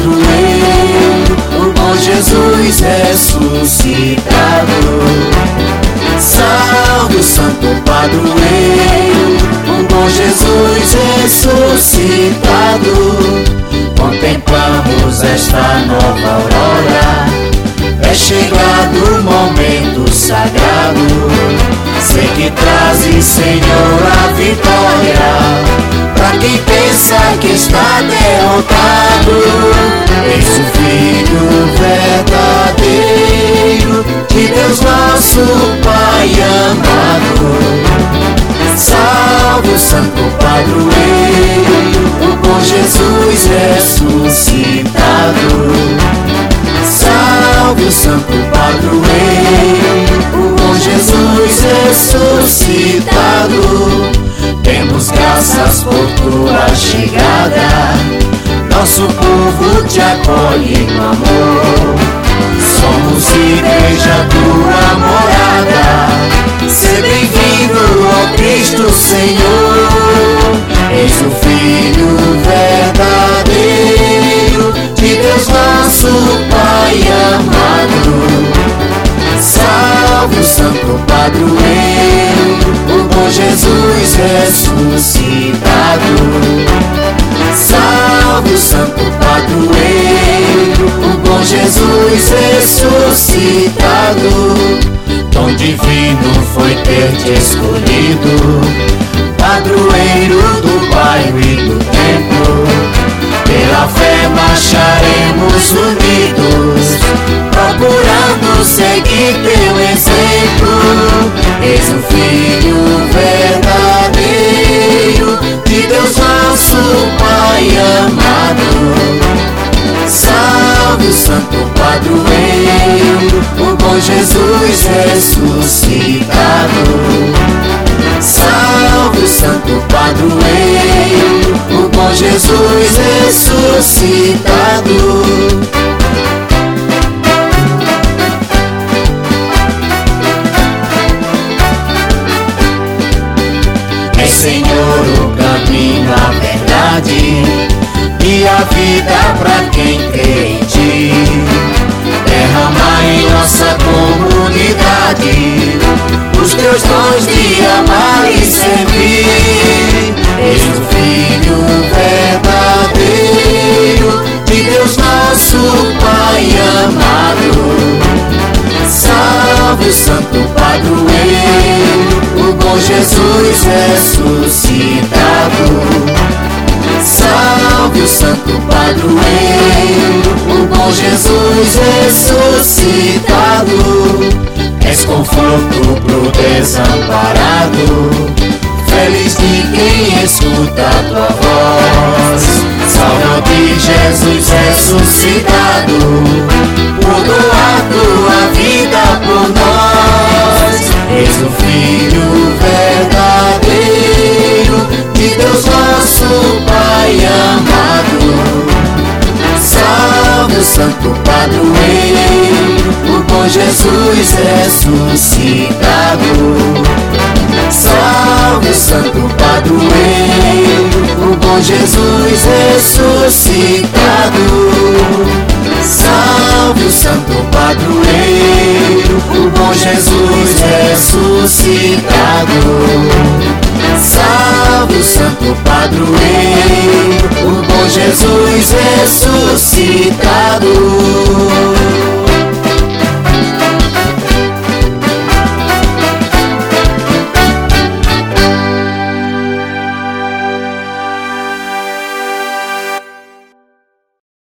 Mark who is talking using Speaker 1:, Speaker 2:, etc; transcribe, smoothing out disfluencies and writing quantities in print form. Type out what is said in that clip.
Speaker 1: padroeiro, o bom Jesus ressuscitado. Salve o santo padroeiro, o bom Jesus ressuscitado. Contemplamos esta nova aurora, é chegado o momento sagrado. Sei que trazes, Senhor, a vitória pra quem pensa que está derrotado. Eis o Filho verdadeiro de Deus nosso Pai amado. Salve o santo padroeiro, o bom Jesus ressuscitado. Salve o santo padroeiro, o bom Jesus ressuscitado. Demos graças por tua chegada, nosso povo te acolhe no amor. Somos igreja, tua morada, seja bem-vindo, ó Cristo Senhor. Eis o Filho verdadeiro de Deus nosso Pai amado. Salve o santo padroeiro, o bom Jesus ressuscitado. Salve o santo padroeiro, o bom Jesus ressuscitado. Dom divino foi ter te escolhido, padroeiro do bairro e do templo. Pela fé marcharemos unidos, procurando seguir teu exemplo. Eis o Filho verdadeiro de Deus nosso Pai amado. Salve o santo padroeiro, o bom Jesus ressuscitado. Salve o santo padroeiro, o bom Jesus ressuscitado. É Senhor o caminho, a verdade e a vida pra quem crê em ti. Derrama em nossa comunidade os teus dons de amar e servir. Eis o Filho verdadeiro de Deus nosso Pai amado. Salve o santo padroeiro, o bom Jesus ressuscitado. Salve o santo padroeiro, o bom Jesus ressuscitado. És conforto pro desamparado, feliz de quem escuta a tua voz. Salve de Jesus ressuscitado, por doar tua vida por nós. Eis o Filho verdadeiro de Deus nosso Pai amado. Salve o santo padroeiro, o bom Jesus ressuscitado. Salve o santo padroeiro, o bom Jesus ressuscitado. Salve o santo padroeiro, o bom Jesus ressuscitado. Salve o santo padroeiro, o bom Jesus ressuscitado.